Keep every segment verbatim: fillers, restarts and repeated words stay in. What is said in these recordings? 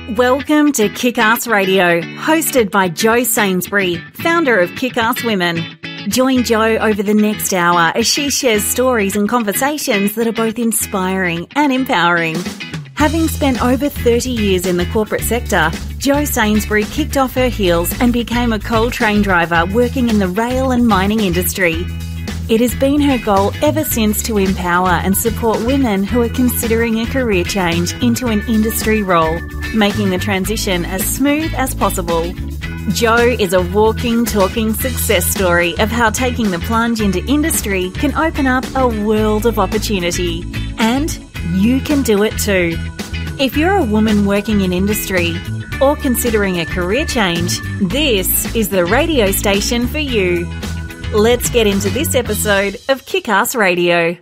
Welcome to Kick-Ass Radio, hosted by Jo Sainsbury, founder of Kick-Ass Women. Join Jo over the next hour as she shares stories and conversations that are both inspiring and empowering. Having spent over thirty years in the corporate sector, Jo Sainsbury kicked off her heels and became a coal train driver working in the rail and mining industry. It has been her goal ever since to empower and support women who are considering a career change into an industry role, making the transition as smooth as possible. Jo is a walking, talking success story of how taking the plunge into industry can open up a world of opportunity. And you can do it too. If you're a woman working in industry or considering a career change, this is the radio station for you. Let's get into this episode of Kick-Ass Radio.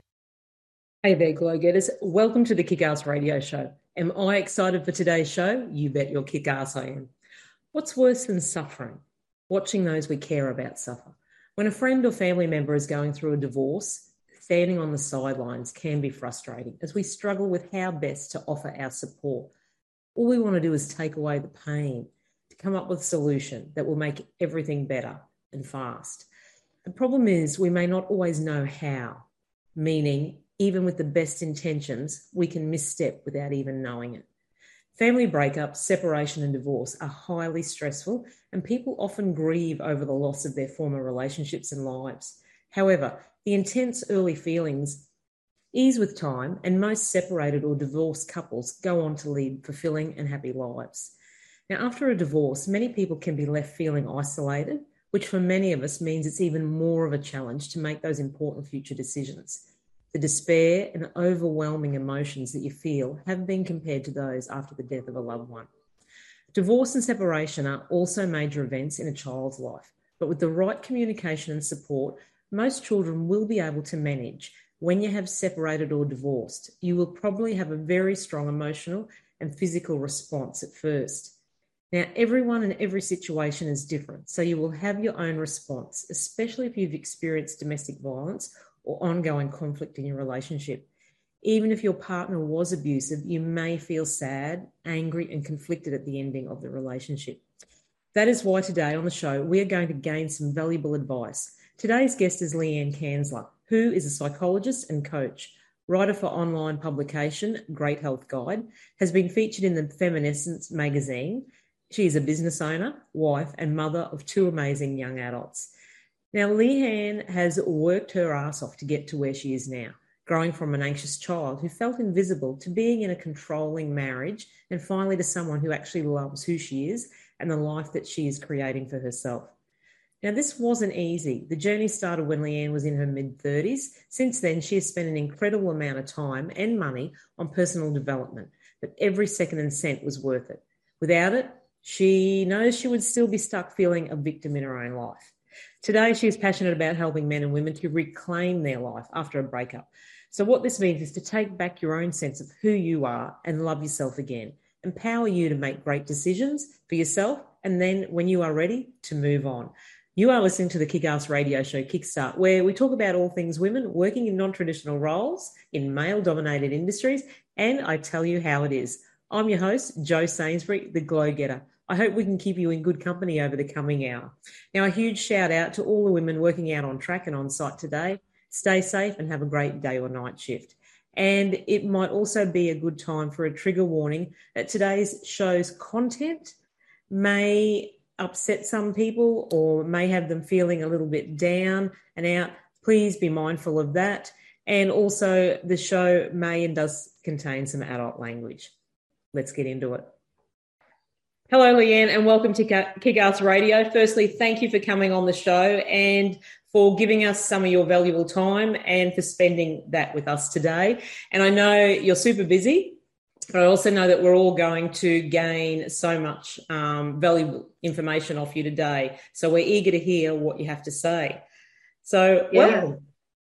Hey there, Glow Getters. Welcome to the Kick-Ass Radio Show. Am I excited for today's show? You bet your kick-ass I am. What's worse than suffering? Watching those we care about suffer. When a friend or family member is going through a divorce, standing on the sidelines can be frustrating as we struggle with how best to offer our support. All we want to do is take away the pain, to come up with a solution that will make everything better and fast. The problem is we may not always know how, meaning even with the best intentions, we can misstep without even knowing it. Family breakups, separation and divorce are highly stressful, and people often grieve over the loss of their former relationships and lives. However, the intense early feelings ease with time, and most separated or divorced couples go on to lead fulfilling and happy lives. Now, after a divorce, many people can be left feeling isolated, which for many of us means it's even more of a challenge to make those important future decisions. The despair and overwhelming emotions that you feel have been compared to those after the death of a loved one. Divorce and separation are also major events in a child's life, but with the right communication and support, most children will be able to manage. When you have separated or divorced, you will probably have a very strong emotional and physical response at first. Now, everyone and every situation is different, so you will have your own response, especially if you've experienced domestic violence or ongoing conflict in your relationship. Even if your partner was abusive, you may feel sad, angry, and conflicted at the ending of the relationship. That is why today on the show, we are going to gain some valuable advice. Today's guest is Leanne Kanzler, who is a psychologist and coach, writer for online publication Great Health Guide, has been featured in the Feminescence magazine. She is a business owner, wife, and mother of two amazing young adults. Now, Leanne has worked her ass off to get to where she is now, growing from an anxious child who felt invisible to being in a controlling marriage and finally to someone who actually loves who she is and the life that she is creating for herself. Now, this wasn't easy. The journey started when Leanne was in her mid-thirties. Since then, she has spent an incredible amount of time and money on personal development, but every second and cent was worth it. Without it, she knows she would still be stuck feeling a victim in her own life. Today, she is passionate about helping men and women to reclaim their life after a breakup. So what this means is to take back your own sense of who you are and love yourself again, empower you to make great decisions for yourself, and then when you are ready, to move on. You are listening to the Kick-Ass Radio Show Kickstart, where we talk about all things women working in non-traditional roles in male-dominated industries, and I tell you how it is. I'm your host, Jo Sainsbury, the Glow Getter. I hope we can keep you in good company over the coming hour. Now, a huge shout out to all the women working out on track and on site today. Stay safe and have a great day or night shift. And it might also be a good time for a trigger warning that today's show's content may upset some people or may have them feeling a little bit down and out. Please be mindful of that. And also the show may and does contain some adult language. Let's get into it. Hello, Leanne, and welcome to Kick-Ass Radio. Firstly, thank you for coming on the show and for giving us some of your valuable time and for spending that with us today. And I know you're super busy, but I also know that we're all going to gain so much um, valuable information off you today. So we're eager to hear what you have to say. So, yeah. welcome.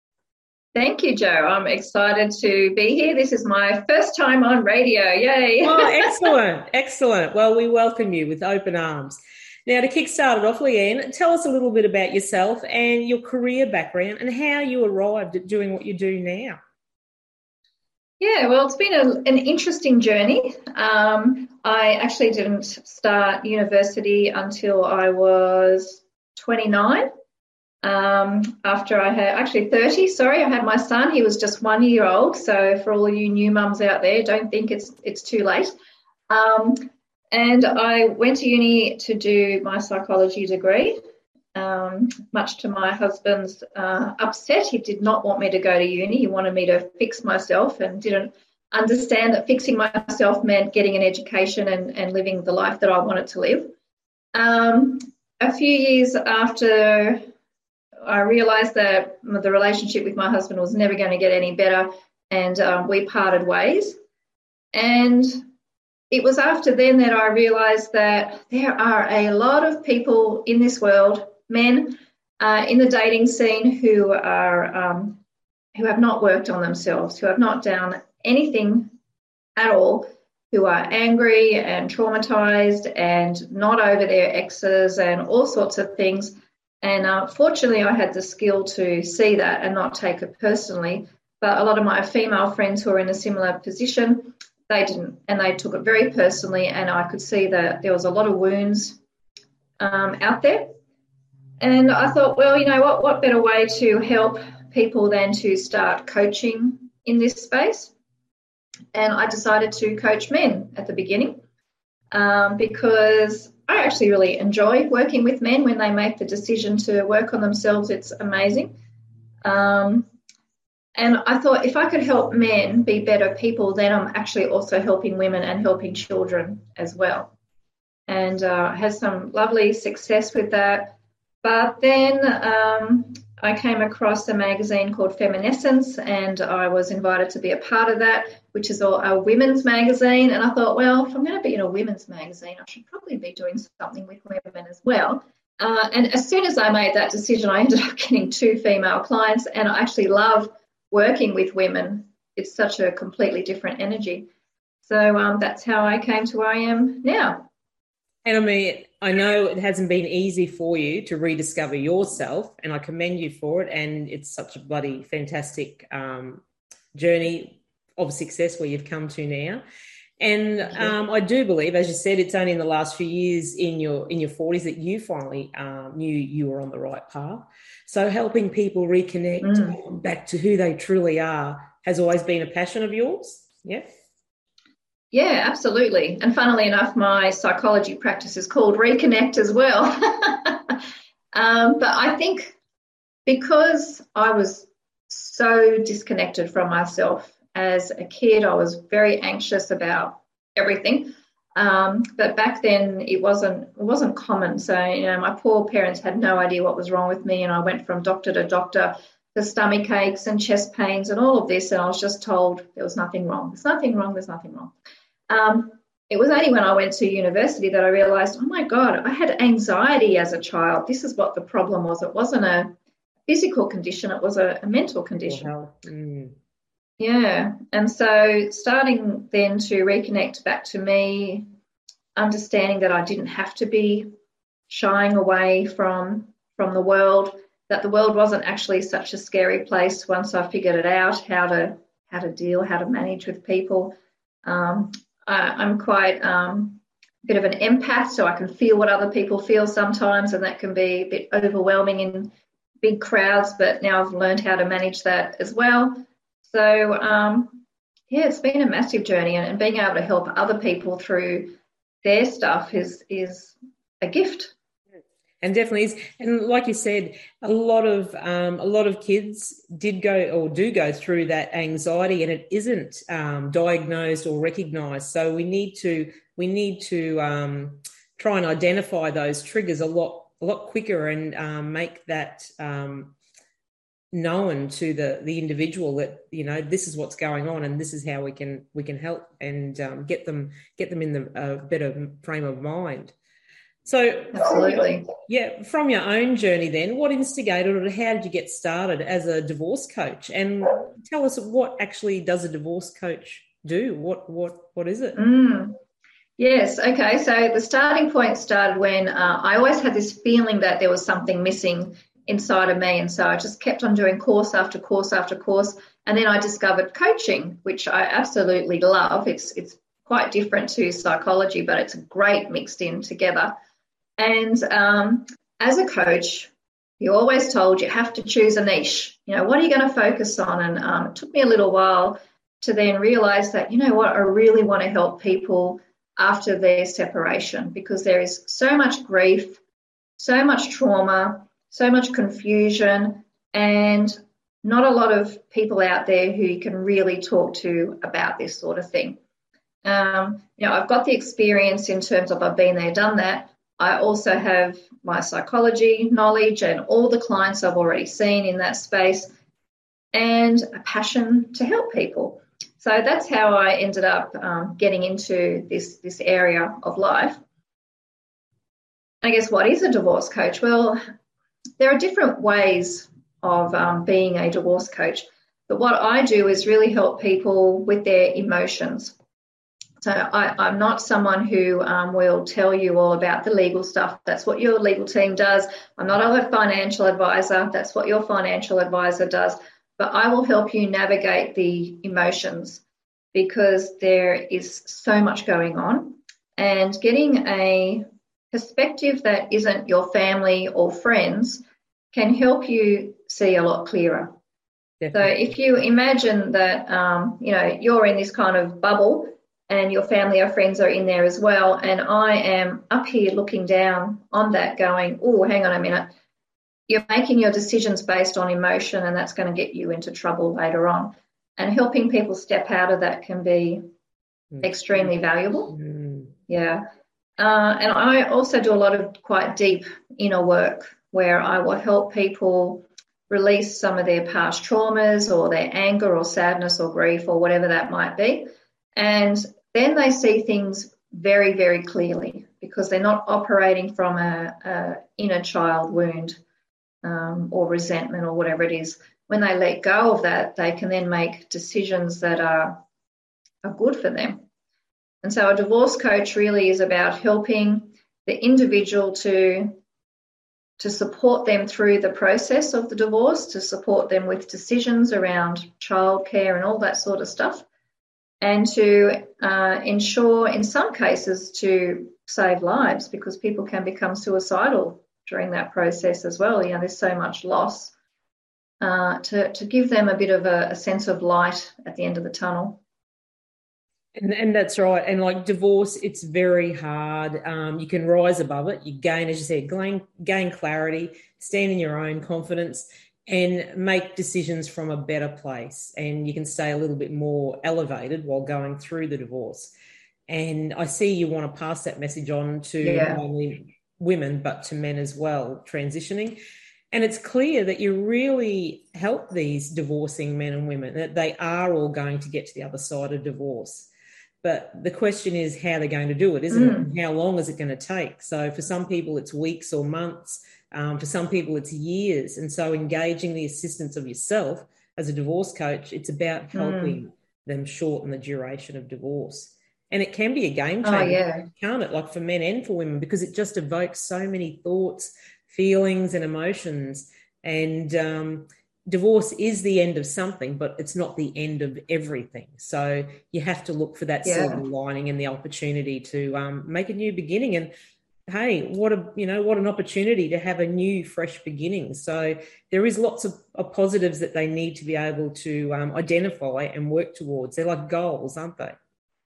Thank you, Jo. I'm excited to be here. This is my first time on radio. Yay. Oh, excellent. Excellent. Well, we welcome you with open arms. Now, to kickstart it off, Leanne, tell us a little bit about yourself and your career background and how you arrived at doing what you do now. Yeah, well, it's been a, an interesting journey. Um, I actually didn't start university until I was twenty-nine. Um, after I had, actually thirty, sorry, I had my son. He was just one year old. So for all you new mums out there, don't think it's it's too late. Um, and I went to uni to do my psychology degree. Um, much to my husband's uh, upset, he did not want me to go to uni. He wanted me to fix myself and didn't understand that fixing myself meant getting an education and, and living the life that I wanted to live. Um, a few years after I realised that the relationship with my husband was never going to get any better, and um, we parted ways. And it was after then that I realised that there are a lot of people in this world, men uh, in the dating scene, who are um, who have not worked on themselves, who have not done anything at all, who are angry and traumatised and not over their exes and all sorts of things. And uh, fortunately, I had the skill to see that and not take it personally. But a lot of my female friends who are in a similar position, they didn't, and they took it very personally. And I could see that there was a lot of wounds um, out there. And I thought, well, you know what, what better way to help people than to start coaching in this space? And I decided to coach men at the beginning um, because I actually really enjoy working with men when they make the decision to work on themselves. It's amazing. Um, and I thought if I could help men be better people, then I'm actually also helping women and helping children as well. And uh, had some lovely success with that. But then um, I came across a magazine called Feminescence, and I was invited to be a part of that, which is a women's magazine. And I thought, well, if I'm going to be in a women's magazine, I should probably be doing something with women as well. Uh, and as soon as I made that decision, I ended up getting two female clients, and I actually love working with women. It's such a completely different energy. So um, that's how I came to where I am now. And I mean, I know it hasn't been easy for you to rediscover yourself, and I commend you for it. And it's such a bloody fantastic um, journey of success where you've come to now. And um, I do believe, as you said, it's only in the last few years in your in your forties that you finally um, knew you were on the right path. So helping people reconnect mm. back to who they truly are has always been a passion of yours. Yeah. Yeah, absolutely. And funnily enough, my psychology practice is called Reconnect as well. um, but I think because I was so disconnected from myself as a kid, I was very anxious about everything. Um, but back then it wasn't it wasn't common. So, you know, my poor parents had no idea what was wrong with me, and I went from doctor to doctor for stomach aches and chest pains and all of this, and I was just told there was nothing wrong. There's nothing wrong. There's nothing wrong. Um, it was only when I went to university that I realised, oh, my God, I had anxiety as a child. This is what the problem was. It wasn't a physical condition. It was a, a mental condition. Wow. Mm. Yeah. And so starting then to reconnect back to me, understanding that I didn't have to be shying away from, from the world, that the world wasn't actually such a scary place once I figured it out, how to how to deal, how to manage with people. Um, I, I'm quite um, a bit of an empath, so I can feel what other people feel sometimes, and that can be a bit overwhelming in big crowds, but now I've learned how to manage that as well. So, um, yeah, it's been a massive journey, and, and being able to help other people through their stuff is is a gift. And definitely is. And like you said, a lot of um, a lot of kids did go or do go through that anxiety, and it isn't um, diagnosed or recognised. So we need to we need to um, try and identify those triggers a lot a lot quicker and um, make that um, known to the the individual that, you know, this is what's going on and this is how we can we can help and um, get them get them in the uh, better frame of mind. So, absolutely. Yeah, from your own journey then, what instigated it? How did you get started as a divorce coach? And tell us, what actually does a divorce coach do? What what what is it? Mm. Yes, okay. So the starting point started when uh, I always had this feeling that there was something missing inside of me. And so I just kept on doing course after course after course. And then I discovered coaching, which I absolutely love. It's it's quite different to psychology, but it's great mixed in together. And um, as a coach, you're always told you have to choose a niche. You know, what are you going to focus on? And um, it took me a little while to then realize that, you know what, I really want to help people after their separation, because there is so much grief, so much trauma, so much confusion, and not a lot of people out there who you can really talk to about this sort of thing. Um, you know, I've got the experience in terms of I've been there, done that. I also have my psychology knowledge and all the clients I've already seen in that space, and a passion to help people. So that's how I ended up um, getting into this, this area of life. I guess, what is a divorce coach? Well, there are different ways of um, being a divorce coach, but what I do is really help people with their emotions. So I, I'm not someone who um, will tell you all about the legal stuff. That's what your legal team does. I'm not a financial advisor. That's what your financial advisor does. But I will help you navigate the emotions, because there is so much going on, and getting a perspective that isn't your family or friends can help you see a lot clearer. Definitely. So if you imagine that, um, you know, you're in this kind of bubble and your family or friends are in there as well, and I am up here looking down on that going, oh, hang on a minute. You're making your decisions based on emotion, and that's going to get you into trouble later on. And helping people step out of that can be mm. extremely valuable. Mm. Yeah. Uh, and I also do a lot of quite deep inner work, where I will help people release some of their past traumas or their anger or sadness or grief or whatever that might be. And then they see things very, very clearly, because they're not operating from a, a inner child wound um, or resentment or whatever it is. When they let go of that, they can then make decisions that are, are good for them. And so a divorce coach really is about helping the individual to, to support them through the process of the divorce, to support them with decisions around childcare and all that sort of stuff, and to uh, ensure, in some cases, to save lives, because people can become suicidal during that process as well. You know, there's so much loss. Uh, to, to give them a bit of a, a sense of light at the end of the tunnel. And, and that's right. And like divorce, it's very hard. Um, you can rise above it. You gain, as you said, gain, gain clarity, stand in your own confidence, and make decisions from a better place. And you can stay a little bit more elevated while going through the divorce. And I see you want to pass that message on to yeah. not only women, but to men as well, transitioning. And it's clear that you really help these divorcing men and women, that they are all going to get to the other side of divorce. But the question is how they're going to do it, isn't mm. it? And how long is it going to take? So for some people, it's weeks or months. Um, for some people, it's years. And so engaging the assistance of yourself as a divorce coach, it's about helping mm. them shorten the duration of divorce. And it can be a game changer, oh, yeah. can't it? Like for men and for women, because it just evokes so many thoughts, feelings and emotions. And um, divorce is the end of something, but it's not the end of everything. So you have to look for that yeah. silver lining and the opportunity to um, make a new beginning. And hey, what a you know what an opportunity to have a new, fresh beginning. So there is lots of, of positives that they need to be able to um, identify and work towards. They're like goals, aren't they?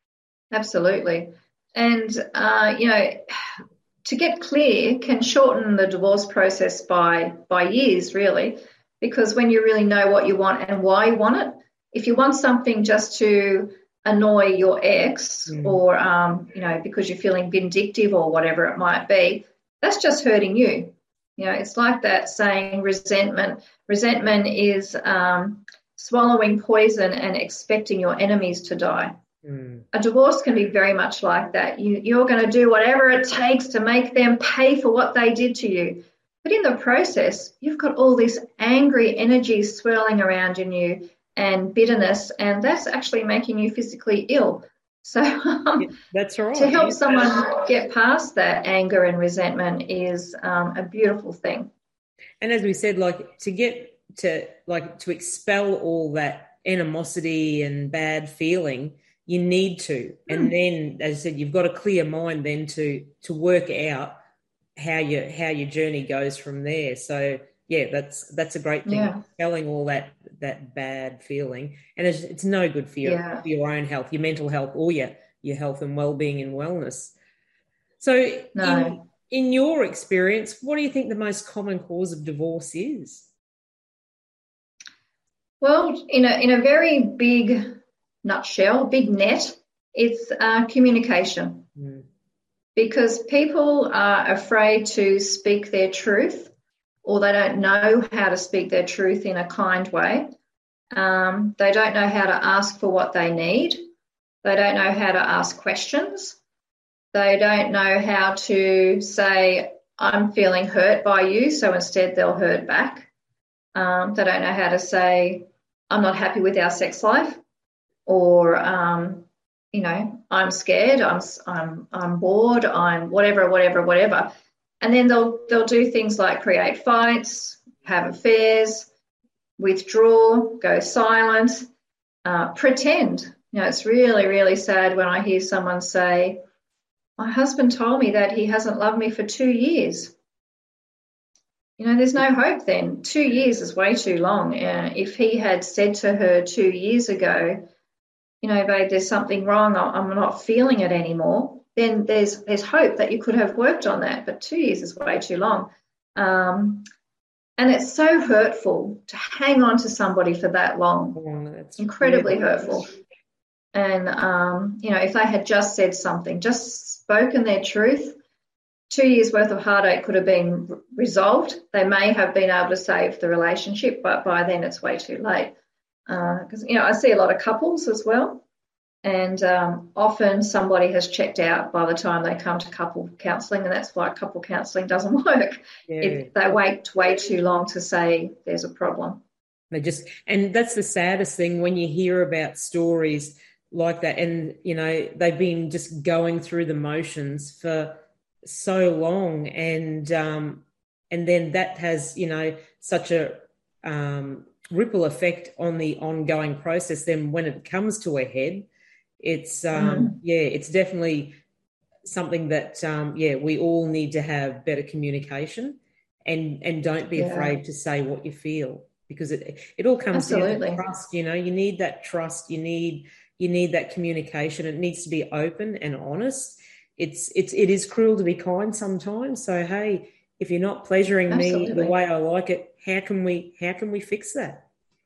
Absolutely. And uh, you know. To get clear can shorten the divorce process by by years, really, because when you really know what you want and why you want it, if you want something just to annoy your ex mm. or, um, you know, because you're feeling vindictive or whatever it might be, that's just hurting you. You know, it's like that saying resentment. Resentment is um, swallowing poison and expecting your enemies to die. Mm. A divorce can be very much like that. You, you're going to do whatever it takes to make them pay for what they did to you. But in the process, you've got all this angry energy swirling around in you and bitterness, and that's actually making you physically ill. So um, yeah, that's right. To help someone get past that anger and resentment is um, a beautiful thing. And as we said, like to get to like to expel all that animosity and bad feeling, you need to. And then, as I said, you've got a clear mind then to to work out how your how your journey goes from there. So yeah, that's that's a great thing. Yeah. Expelling all that that bad feeling, and it's, it's no good for your Yeah. for your own health, your mental health, or your your health and well-being and wellness. So No. in in your experience, what do you think the most common cause of divorce is? Well, in a in a very big nutshell, big net, it's uh, communication. Mm. Because people are afraid to speak their truth, or they don't know how to speak their truth in a kind way. Um, they don't know how to ask for what they need. They don't know how to ask questions. They don't know how to say, I'm feeling hurt by you, so instead they'll hurt back. Um, they don't know how to say, I'm not happy with our sex life, or, um, you know, I'm scared, I'm, I'm, I'm bored, I'm whatever, whatever, whatever. And then they'll, they'll do things like create fights, have affairs, withdraw, go silent, uh, pretend. You know, it's really, really sad when I hear someone say, my husband told me that he hasn't loved me for two years. You know, there's no hope then. Two years is way too long. Uh, if he had said to her two years ago, you know, babe, there's something wrong, I'm not feeling it anymore, then there's there's hope that you could have worked on that. But two years is way too long. Um, and it's so hurtful to hang on to somebody for that long. Oh, that's incredibly really hurtful. And, um, you know, if they had just said something, just spoken their truth, two years worth of heartache could have been resolved. They may have been able to save the relationship, but by then it's way too late. Because, uh, you know, I see a lot of couples as well. And um, often somebody has checked out by the time they come to couple counselling, and that's why couple counselling doesn't work. Yeah. It, they wait way too long to say there's a problem. They just, and that's the saddest thing when you hear about stories like that, and you know they've been just going through the motions for so long, and um, and then that has you know such a um, ripple effect on the ongoing process. Then when it comes to a head, it's um, Mm. yeah, it's definitely something that um, yeah we all need to have better communication, and and don't be Yeah. afraid to say what you feel, because it it all comes Absolutely. down to trust. You know, you need that trust. You need you need that communication. It needs to be open and honest. It's it's it is cruel to be kind sometimes. So hey, if you're not pleasuring Absolutely. me the way I like it, how can we how can we fix that?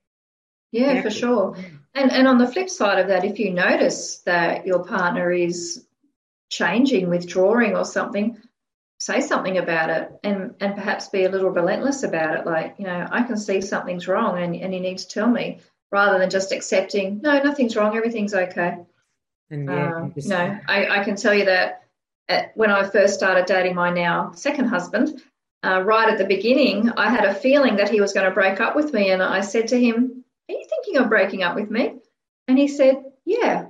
Yeah, Yeah. for sure. And and on the flip side of that, if you notice that your partner is changing, withdrawing or something, say something about it, and, and perhaps be a little relentless about it. Like, you know, I can see something's wrong and, and you need to tell me, rather than just accepting, no, nothing's wrong, everything's okay. And yeah, Um, just, you know, I, I can tell you that at, when I first started dating my now second husband, uh, right at the beginning, I had a feeling that he was going to break up with me. And I said to him, are you thinking of breaking up with me? And he said, yeah.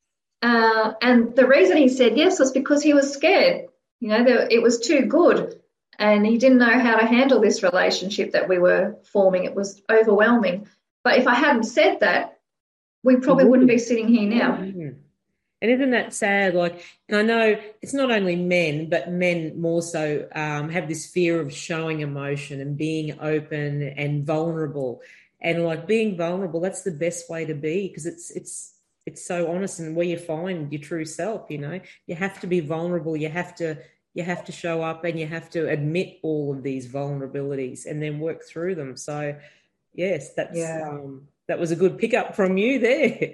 Uh, and the reason he said yes was because he was scared. You know, there, it was too good. And he didn't know how to handle this relationship that we were forming. It was overwhelming. But if I hadn't said that, we probably wouldn't be sitting here now. Mm. And isn't that sad? Like, and I know it's not only men, but men more so um, have this fear of showing emotion and being open and vulnerable. And like being vulnerable, that's the best way to be, because it's it's it's so honest, and where you find your true self. You know, you have to be vulnerable. You have to you have to show up, and you have to admit all of these vulnerabilities, and then work through them. So, yes, that's Yeah. um, that was a good pickup from you there.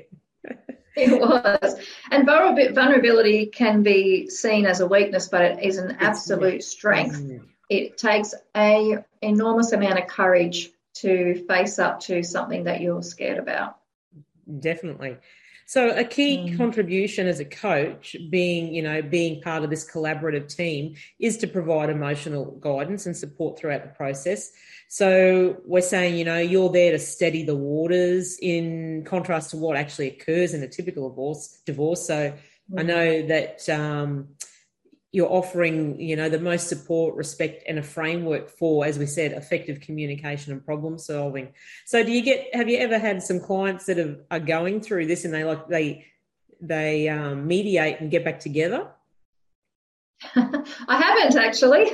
It was. And vulnerability can be seen as a weakness, but it is an absolute strength. Mm. It takes a enormous amount of courage to face up to something that you're scared about. Definitely. So a key Mm. contribution as a coach, being, you know, being part of this collaborative team, is to provide emotional guidance and support throughout the process. So we're saying, you know, you're there to steady the waters in contrast to what actually occurs in a typical divorce. divorce. So Mm. I know that, um, you're offering, you know, the most support, respect, and a framework for, as we said, effective communication and problem solving. So do you get, have you ever had some clients that have, are going through this and they like, they, they um, mediate and get back together? I haven't actually,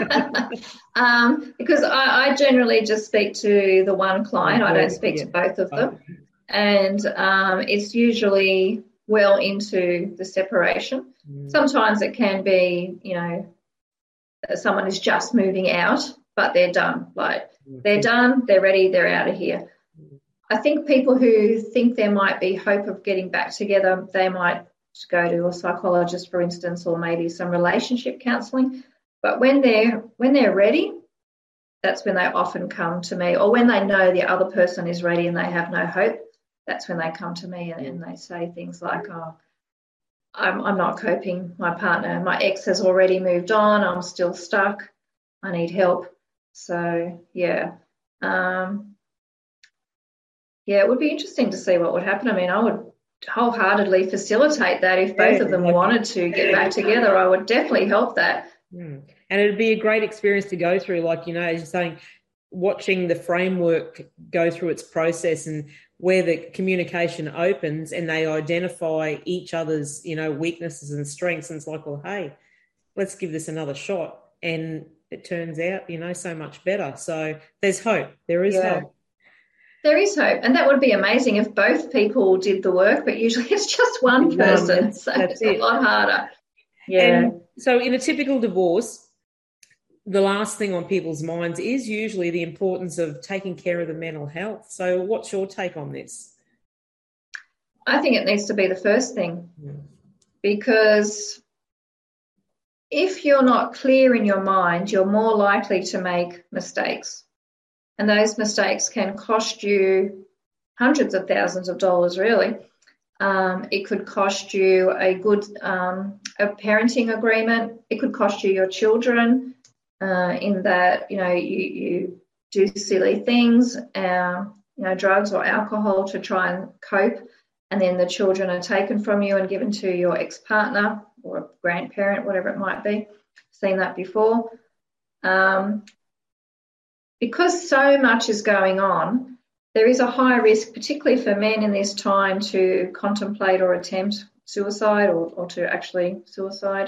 um, because I, I generally just speak to the one client. I don't speak yeah. to both of them. Okay. And um, it's usually well into the separation. Mm. Sometimes it can be, you know, someone is just moving out, but they're done. Like they're done, they're ready, they're out of here. Mm. I think people who think there might be hope of getting back together, they might go to a psychologist, for instance, or maybe some relationship counselling. But when they're when they're ready, that's when they often come to me. Or when they know the other person is ready and they have no hope, that's when they come to me and, and they say things like, oh, I'm, I'm not coping. My partner, my ex has already moved on. I'm still stuck. I need help. So, yeah. Um, yeah, it would be interesting to see what would happen. I mean, I would wholeheartedly facilitate that. If both yeah, of them like, wanted to get back together, I would definitely help that. Mm. And it'd be a great experience to go through, like, you know, as you're saying, watching the framework go through its process and where the communication opens and they identify each other's, you know, weaknesses and strengths. And it's like, well, hey, let's give this another shot. And it turns out, you know, so much better. So there's hope. There is yeah. hope. There is hope. And that would be amazing if both people did the work, but usually it's just one person. Um, that's, so that's it's it. a lot harder. Yeah. And so in a typical divorce, the last thing on people's minds is usually the importance of taking care of the mental health. So what's your take on this? I think it needs to be the first thing yeah. because if you're not clear in your mind, you're more likely to make mistakes. And those mistakes can cost you hundreds of thousands of dollars, really. Um, it could cost you a good um, a parenting agreement. It could cost you your children uh, in that, you know, you, you do silly things, uh, you know, drugs or alcohol to try and cope, and then the children are taken from you and given to your ex-partner or a grandparent, whatever it might be. Seen that before. Um, Because so much is going on, there is a high risk, particularly for men in this time, to contemplate or attempt suicide or, or to actually suicide.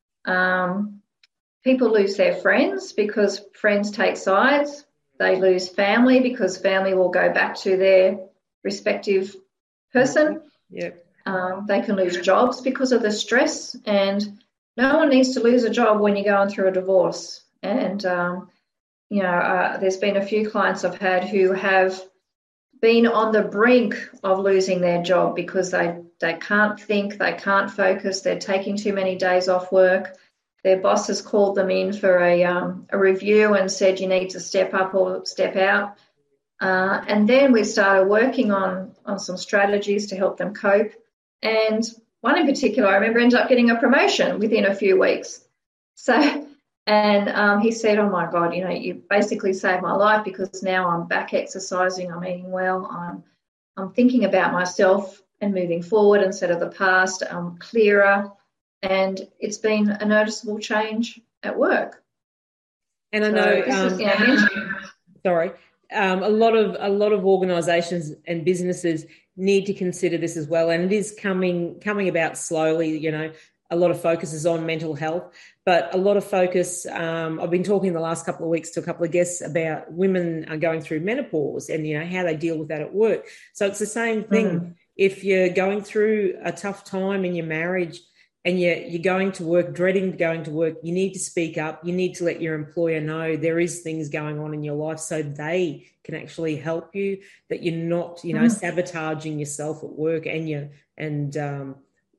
Um, people lose their friends because friends take sides. They lose family because family will go back to their respective person. Yep. Um, they can lose jobs because of the stress, and no one needs to lose a job when you're going through a divorce. And um, You know, uh, there's been a few clients I've had who have been on the brink of losing their job because they, they can't think, they can't focus, they're taking too many days off work. Their boss has called them in for a, um, a review and said you need to step up or step out. Uh, and then we started working on, on some strategies to help them cope. And one in particular, I remember, ended up getting a promotion within a few weeks. So... And um, he said, oh, my God, you know, you basically saved my life because now I'm back exercising, I'm eating well, I'm, I'm thinking about myself and moving forward instead of the past. I'm clearer, and it's been a noticeable change at work. And I know, so um, is, you know sorry, um, a lot of a lot of organisations and businesses need to consider this as well, and it is coming coming about slowly, you know. A lot of focus is on mental health, but a lot of focus, um, I've been talking the last couple of weeks to a couple of guests about women are going through menopause and, you know, how they deal with that at work. So it's the same thing. Mm. If you're going through a tough time in your marriage and you're, you're going to work, dreading going to work, you need to speak up. You need to let your employer know there is things going on in your life so they can actually help you, that you're not, you know, mm. sabotaging yourself at work and you and, um,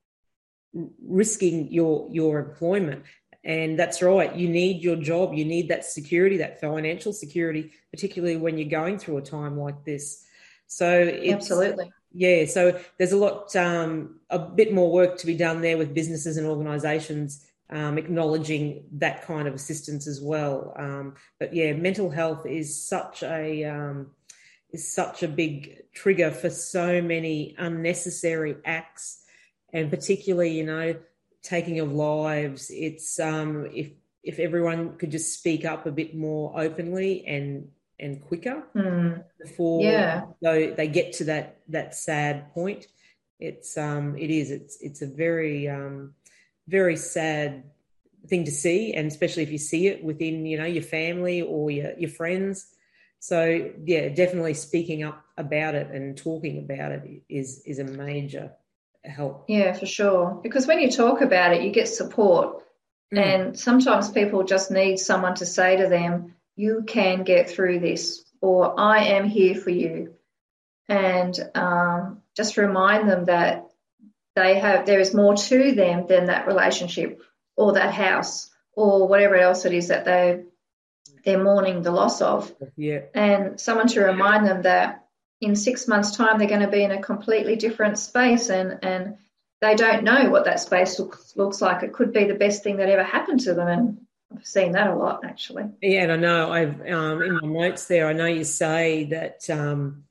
risking your your employment. And that's right, you need your job, you need that security, that financial security, particularly when you're going through a time like this. So it's, absolutely, yeah, so there's a lot um a bit more work to be done there with businesses and organizations um acknowledging that kind of assistance as well. Um but yeah, mental health is such a um is such a big trigger for so many unnecessary acts. And particularly, you know, taking of lives. It's um, if if everyone could just speak up a bit more openly and and quicker mm. before yeah. though they get to that that sad point. It's um, it is it's it's a very um, very sad thing to see, and especially if you see it within, you know, your family or your your friends. So yeah, definitely speaking up about it and talking about it is is a major help. Yeah, for sure. Because when you talk about it, you get support. Mm. And sometimes people just need someone to say to them, you can get through this, or I am here for you. And um, just remind them that they have, there is more to them than that relationship or that house or whatever else it is that they they're mourning the loss of. Yeah. And someone to remind them that in six months' time they're going to be in a completely different space, and, and they don't know what that space looks, looks like. It could be the best thing that ever happened to them, and I've seen that a lot, actually. Yeah, and I know I've um, in my notes there, I know you say that um,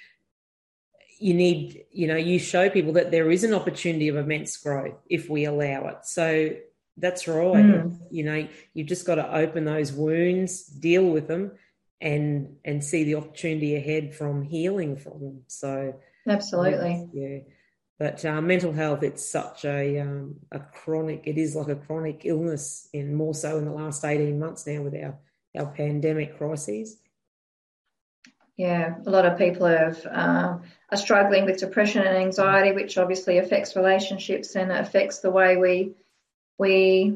you need, you know, you show people that there is an opportunity of immense growth if we allow it. So that's right. Mm. You know, you've just got to open those wounds, deal with them, and and see the opportunity ahead from healing from them. So absolutely, yeah. But uh, mental health, it's such a um, a chronic. It is like a chronic illness, and more so in the last eighteen months now with our our pandemic crises. Yeah, a lot of people have uh, are struggling with depression and anxiety, which obviously affects relationships and affects the way we. We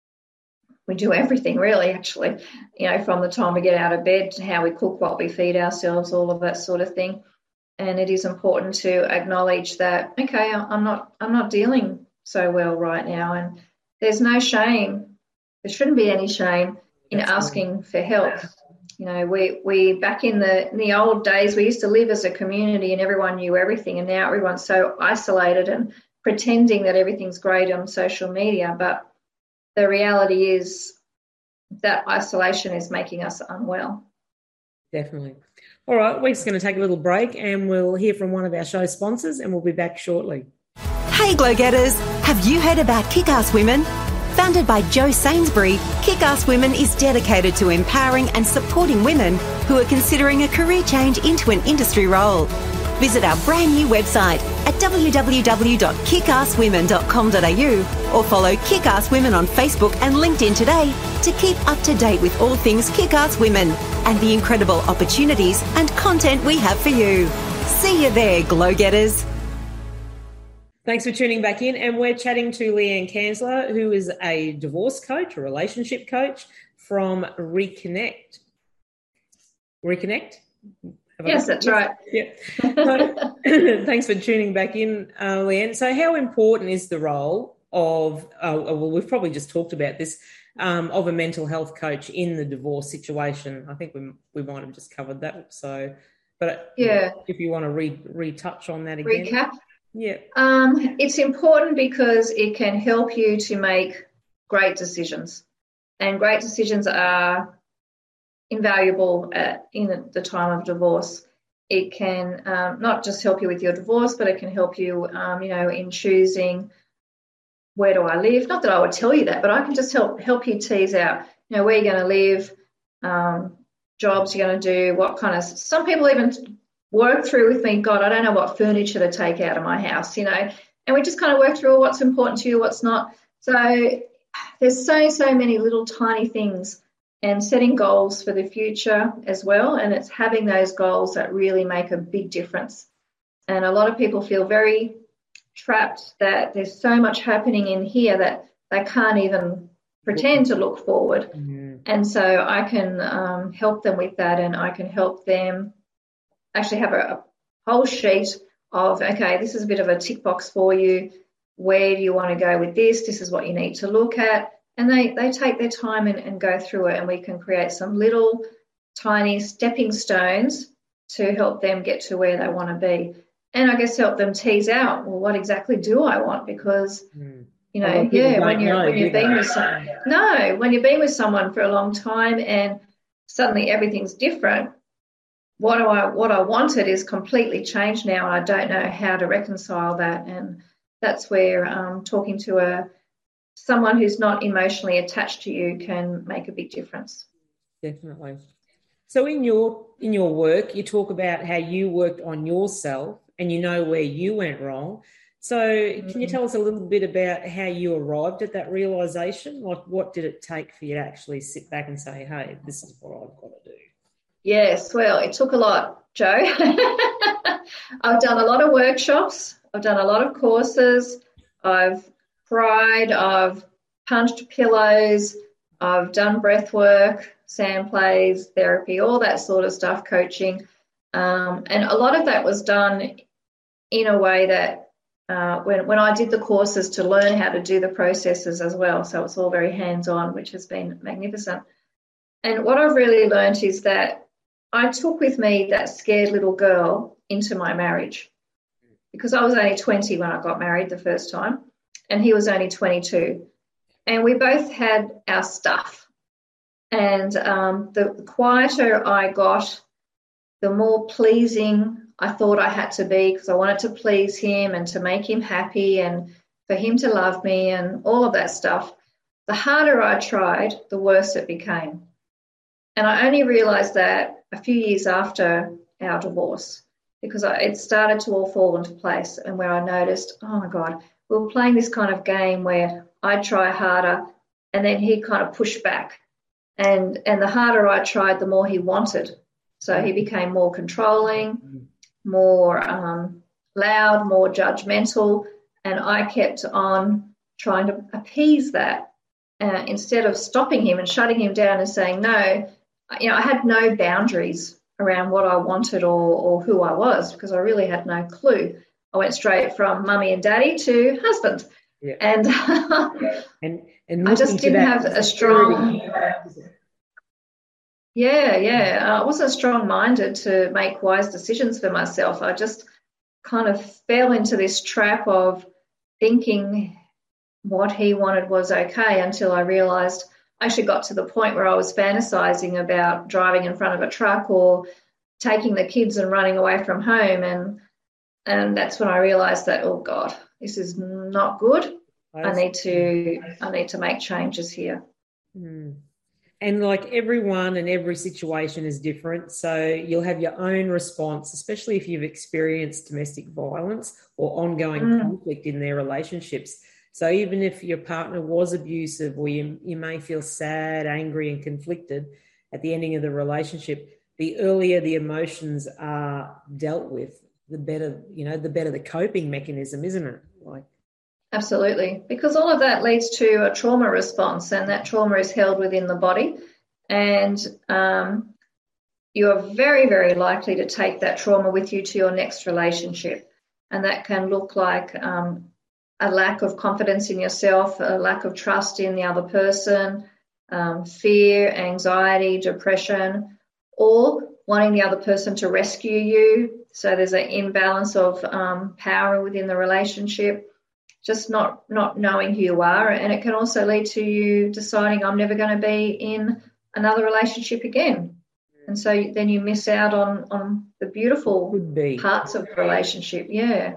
we do everything, really, actually, you know, from the time we get out of bed to how we cook, what we feed ourselves, all of that sort of thing. And it is important to acknowledge that, okay, I'm not I'm not dealing so well right now, and there's no shame. There shouldn't be any shame in That's asking right. for help. You know, we we back in the in the old days, we used to live as a community and everyone knew everything, and now everyone's so isolated and pretending that everything's great on social media, but the reality is that isolation is making us unwell. Definitely. All right, we're just going to take a little break and we'll hear from one of our show sponsors, and we'll be back shortly. Hey Glow Getters, have you heard about Kick-Ass Women? Founded by Jo Sainsbury, Kick-Ass Women is dedicated to empowering and supporting women who are considering a career change into an industry role. Visit our brand new website at w w w dot kick ass women dot com dot a u or follow Kick-Ass Women on Facebook and LinkedIn today to keep up to date with all things Kick-Ass Women and the incredible opportunities and content we have for you. See you there, Glow Getters. Thanks for tuning back in, and we're chatting to Leanne Kanzler, who is a divorce coach, a relationship coach from Reconnect. Reconnect? Yes, that's right. Yeah. So, thanks for tuning back in, uh, Leanne. So how important is the role of, uh, well, we've probably just talked about this, um, of a mental health coach in the divorce situation? I think we we might have just covered that. So, but yeah, if you want to re, retouch on that again. Recap. Yeah. Um, it's important because it can help you to make great decisions, and great decisions are invaluable at, in the time of divorce. It can um, not just help you with your divorce, but it can help you, um, you know, in choosing where do I live. Not that I would tell you that, but I can just help help you tease out, you know, where you're going to live, um, jobs you're going to do, what kind of. Some people even work through with me, God, I don't know what furniture to take out of my house, you know, and we just kind of work through what's important to you, what's not. So there's so, so many little tiny things, and setting goals for the future as well. And it's having those goals that really make a big difference. And a lot of people feel very trapped that there's so much happening in here that they can't even pretend to look forward. Mm-hmm. And so I can um, help them with that, and I can help them actually have a, a whole sheet of, okay, this is a bit of a tick box for you. Where do you want to go with this? This is what you need to look at. And they, they take their time and, and go through it, and we can create some little tiny stepping stones to help them get to where they want to be. And I guess help them tease out, well, what exactly do I want? Because, Mm. you know, yeah, when you're know, when you've been with someone, no, when you've been with someone for a long time and suddenly everything's different, what do I what I wanted is completely changed now, and I don't know how to reconcile that. And that's where um, talking to a someone who's not emotionally attached to you can make a big difference. Definitely. So in your in your work, you talk about how you worked on yourself and you know where you went wrong. So can you tell us a little bit about how you arrived at that realisation? Like, what did it take for you to actually sit back and say, hey, this is what I've got to do? Yes, well, it took a lot, Jo. I've done a lot of workshops. I've done a lot of courses. I've cried. I've punched pillows. I've done breath work, sand plays, therapy, all that sort of stuff, coaching. Um, and a lot of that was done in a way that uh, when, when I did the courses to learn how to do the processes as well. So it's all very hands-on, which has been magnificent. And what I've really learned is that I took with me that scared little girl into my marriage, because I was only twenty when I got married the first time, and he was only twenty-two. And we both had our stuff. And um, the, the quieter I got, the more pleasing I thought I had to be, because I wanted to please him and to make him happy and for him to love me and all of that stuff. The harder I tried, the worse it became. And I only realised that a few years after our divorce, because I, it started to all fall into place, and where I noticed, oh, my God, we were playing this kind of game where I'd try harder and then he'd kind of push back. And, and the harder I tried, the more he wanted. So he became more controlling, more um, loud, more judgmental, and I kept on trying to appease that uh, instead of stopping him and shutting him down and saying no. You know, I had no boundaries around what I wanted or, or who I was, because I really had no clue. I went straight from mummy and daddy to husband. Yeah. And, and, and I just didn't have a strong... Yeah, yeah. I wasn't strong-minded to make wise decisions for myself. I just kind of fell into this trap of thinking what he wanted was okay, until I realised I actually got to the point where I was fantasizing about driving in front of a truck or taking the kids and running away from home. And and that's when I realized that, oh God, this is not good. I need to I need to make changes here. Mm. And like everyone and every situation is different. So you'll have your own response, especially if you've experienced domestic violence or ongoing mm. conflict in their relationships. So even if your partner was abusive, or you, you may feel sad, angry and conflicted at the ending of the relationship, the earlier the emotions are dealt with, the better, you know, the better the coping mechanism, isn't it? Like, absolutely, because all of that leads to a trauma response, and that trauma is held within the body, and um, you are very, very likely to take that trauma with you to your next relationship, and that can look like um, a lack of confidence in yourself, a lack of trust in the other person, um, fear, anxiety, depression, or wanting the other person to rescue you. So there's an imbalance of um, power within the relationship, just not, not knowing who you are. And it can also lead to you deciding, I'm never going to be in another relationship again. And so then you miss out on, on the beautiful parts of the relationship. Yeah.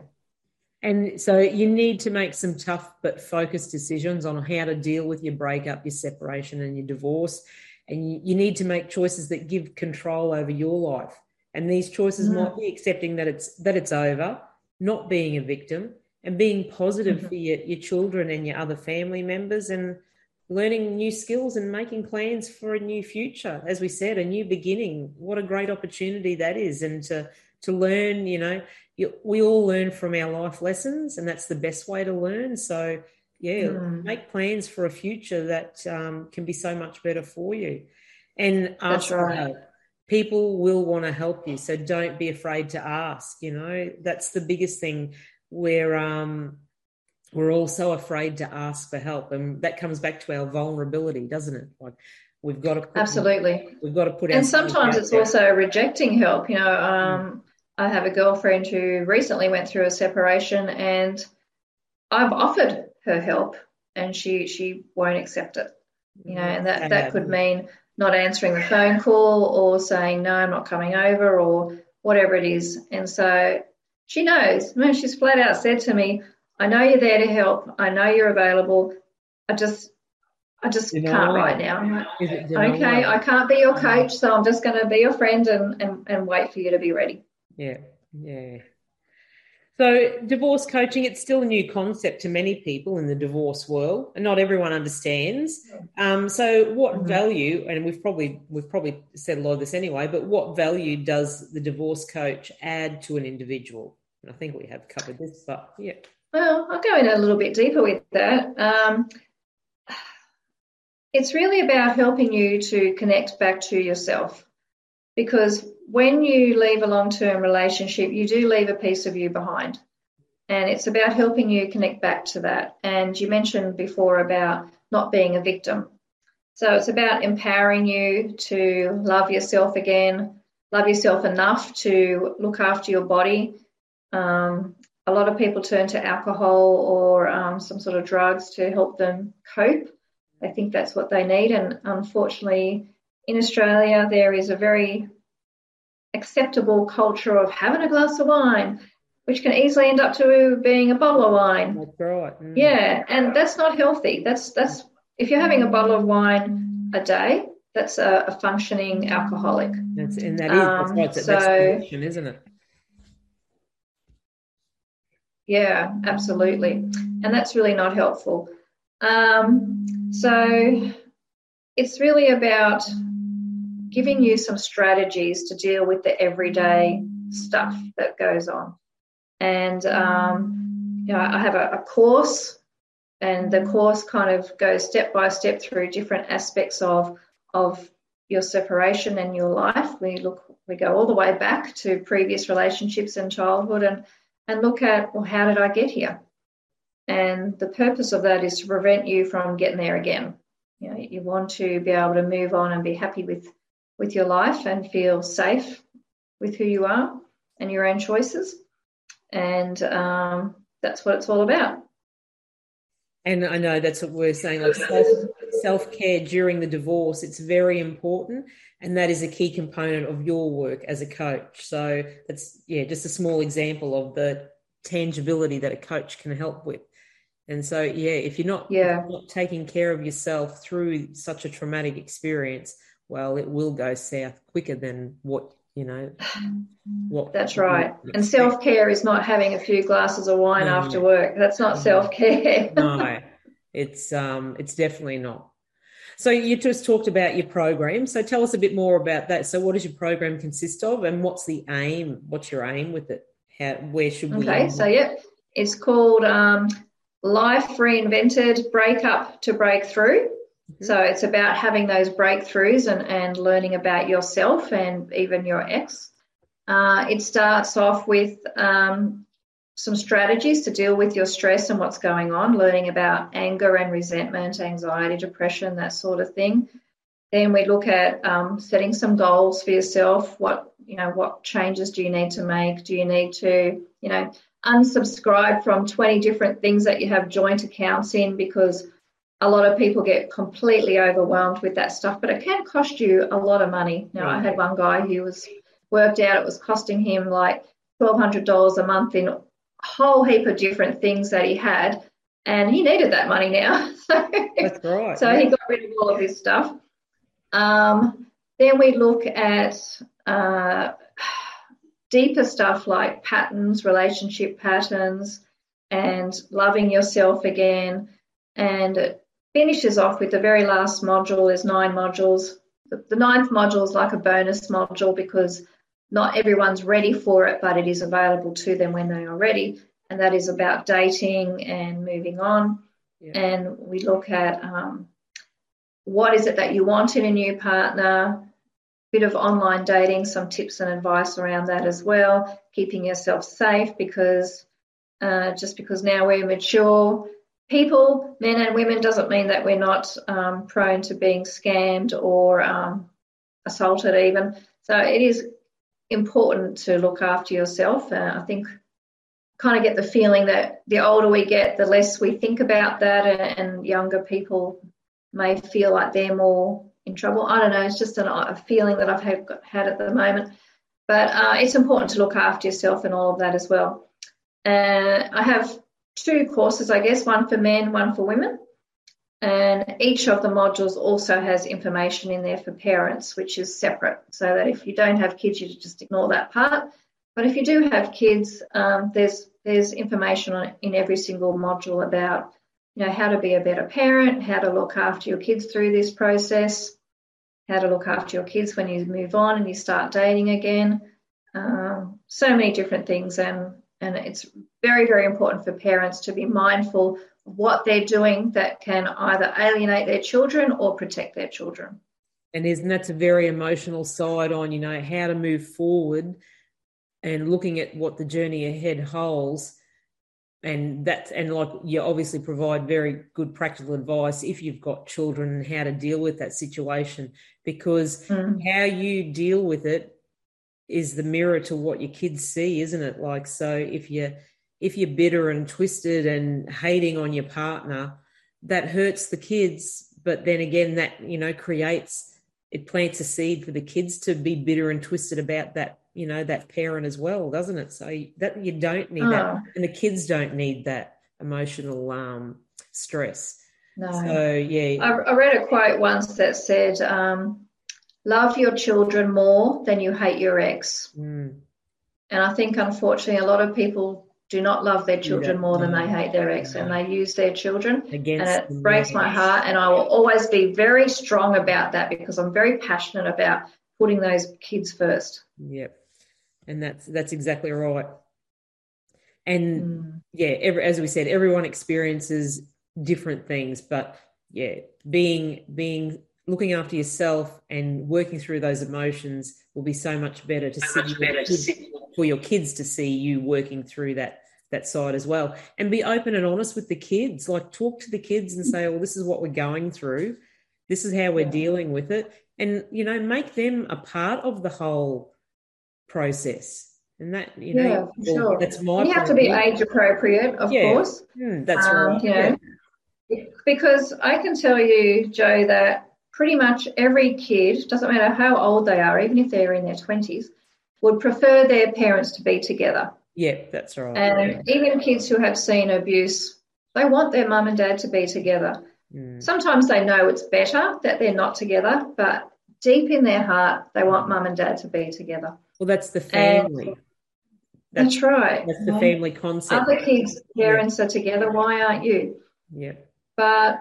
And so you need to make some tough but focused decisions on how to deal with your breakup, your separation and your divorce. And you, you need to make choices that give control over your life. And these choices mm. might be accepting that it's that it's over, not being a victim, and being positive mm-hmm. for your, your children and your other family members, and learning new skills and making plans for a new future. As we said, a new beginning. What a great opportunity that is. And to to learn, you know, you, we all learn from our life lessons, and that's the best way to learn. So, yeah, mm. make plans for a future that um, can be so much better for you. And ask for help. People will want to help you, so don't be afraid to ask. You know, that's the biggest thing. Where um, we're all so afraid to ask for help, and that comes back to our vulnerability, doesn't it? Like we've got to put, absolutely, we've got to put. And sometimes it's there. Also rejecting help. You know, um, mm. I have a girlfriend who recently went through a separation, and I've offered her help, and she she won't accept it. You know, and that that could mean not answering the phone call, or saying no, I'm not coming over, or whatever it is. And so she knows. I mean, she's flat out said to me, I know you're there to help. I know you're available. I just, I just Denial. can't right now. I'm like, Is it denial? okay, I can't be your coach, so I'm just going to be your friend and, and, and wait for you to be ready. Yeah, yeah. So divorce coaching, it's still a new concept to many people in the divorce world, and not everyone understands. Um, so what Mm-hmm. value, and we've probably we've probably said a lot of this anyway, but what value does the divorce coach add to an individual? And I think we have covered this, but yeah. Well, I'll go in a little bit deeper with that. Um, it's really about helping you to connect back to yourself, because when you leave a long-term relationship, you do leave a piece of you behind. And it's about helping you connect back to that. And you mentioned before about not being a victim. So it's about empowering you to love yourself again, love yourself enough to look after your body. Um, a lot of people turn to alcohol or um, some sort of drugs to help them cope. They think that's what they need. And unfortunately, in Australia, there is a very acceptable culture of having a glass of wine, which can easily end up to being a bottle of wine. That's right. Mm. Yeah, and that's not healthy. That's that's if you're having a bottle of wine a day, that's a, a functioning alcoholic. That's, and that is Um, that's right. so- That's the addiction, isn't it? Yeah, absolutely. And that's really not helpful. Um, so it's really about giving you some strategies to deal with the everyday stuff that goes on. And, um, you know, I have a, a course, and the course kind of goes step by step through different aspects of, of your separation and your life. We look, we go all the way back to previous relationships in childhood and, and look at, well, how did I get here? And the purpose of that is to prevent you from getting there again. You know, you want to be able to move on and be happy with, with your life and feel safe with who you are and your own choices. And um, that's what it's all about. And I know that's what we're saying, like self, self-care during the divorce, it's very important. And that is a key component of your work as a coach. So that's, yeah, just a small example of the tangibility that a coach can help with. And so, yeah, if you're not, Yeah. if you're not taking care of yourself through such a traumatic experience, well, it will go south quicker than what, you know, what. That's right. And self-care is not having a few glasses of wine No. after work. That's not self-care. No, it's um, it's definitely not. So you just talked about your program. So tell us a bit more about that. So what does your program consist of, and what's the aim? What's your aim with it? How, where should we? Okay, so yeah, it's called um, Life Reinvented, Breakup to Breakthrough. Mm-hmm. So it's about having those breakthroughs and, and learning about yourself and even your ex. Uh, it starts off with um, some strategies to deal with your stress and what's going on, learning about anger and resentment, anxiety, depression, that sort of thing. Then we look at um, setting some goals for yourself. What, you know, what changes do you need to make? Do you need to, you know, unsubscribe from twenty different things that you have joint accounts in, because a lot of people get completely overwhelmed with that stuff, but it can cost you a lot of money. Now, I had one guy who was worked out it was costing him like twelve hundred dollars a month in a whole heap of different things that he had, and he needed that money now. So, That's right. so he got rid of all of his stuff. Um, then we look at uh, deeper stuff like patterns, relationship patterns, and loving yourself again. And it finishes off with the very last module. There's nine modules. The, the ninth module is like a bonus module because not everyone's ready for it, but it is available to them when they are ready. And that is about dating and moving on. Yeah. And we look at um, what is it that you want in a new partner, a bit of online dating, some tips and advice around that as well, keeping yourself safe, because uh, just because now we're mature people, men and women, doesn't mean that we're not um, prone to being scammed or um, assaulted even. So it is important to look after yourself. Uh, I think kind of get the feeling that the older we get, the less we think about that, and, and younger people may feel like they're more in trouble. I don't know. It's just an, a feeling that I've had, had at the moment. But uh, it's important to look after yourself and all of that as well. Uh, I have two courses, I guess, one for men, one for women. And each of the modules also has information in there for parents, which is separate, so that if you don't have kids, you just ignore that part. But if you do have kids, um, there's there's information on, in every single module about, you know, how to be a better parent, how to look after your kids through this process, how to look after your kids when you move on and you start dating again. Um, so many different things, and and it's very, very important for parents to be mindful what they're doing that can either alienate their children or protect their children. And isn't that's a very emotional side on, you know, how to move forward and looking at what the journey ahead holds. And that's, and like you obviously provide very good practical advice if you've got children and how to deal with that situation, because mm. how you deal with it is the mirror to what your kids see, isn't it? Like, so if you if you're bitter and twisted and hating on your partner, that hurts the kids. But then again, that, you know, creates, it plants a seed for the kids to be bitter and twisted about that, you know, that parent as well, doesn't it? So that you don't need oh. that. And the kids don't need that emotional um, stress. No. So, yeah. I, I read a quote once that said, um, love your children more than you hate your ex. Mm. And I think, unfortunately, a lot of people do not love their children more than they hate their ex, and they use their children. Against and it breaks my heart, and I will always be very strong about that because I'm very passionate about putting those kids first. Yep. And that's that's exactly right. And mm. yeah, every, as we said, everyone experiences different things, but yeah, being being looking after yourself and working through those emotions will be so much better to so see, much better kids, to see for your kids to see you working through that that side as well. And be open and honest with the kids. Like, talk to the kids and say, well, this is what we're going through. This is how we're yeah. dealing with it. And, you know, make them a part of the whole process. And that, you know, yeah, well, sure. that's my and you have to be age appropriate, of yeah. course. Mm, that's um, right. You know, yeah. Because I can tell you, Jo, that pretty much every kid, doesn't matter how old they are, even if they're in their twenties, would prefer their parents to be together. Yeah, that's right. And yeah. even kids who have seen abuse, they want their mum and dad to be together. Mm. Sometimes they know it's better that they're not together, but deep in their heart, they want mum and dad to be together. Well, that's the family. That's, that's right. That's the family concept. Other kids' parents yeah. are together. Why aren't you? Yeah. But,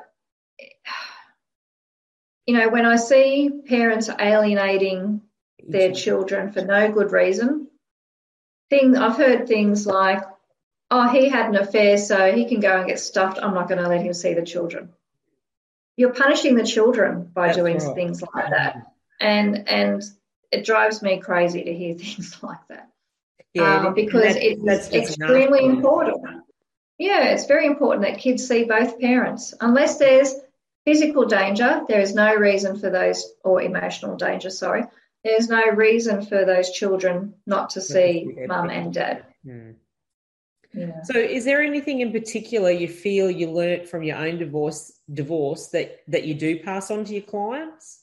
you know, when I see parents alienating their children for no good reason, thing I've heard things like, oh, he had an affair, so he can go and get stuffed. I'm not going to let him see the children. You're punishing the children by That's doing right. things like that. And and it drives me crazy to hear things like that. Yeah, um, because that, it's extremely enough. important. Yeah, it's very important that kids see both parents. Unless there's physical danger, there is no reason for those, or emotional danger, sorry, there's no reason for those children not to see mum and dad. Hmm. Yeah. So is there anything in particular you feel you learnt from your own divorce divorce that, that you do pass on to your clients?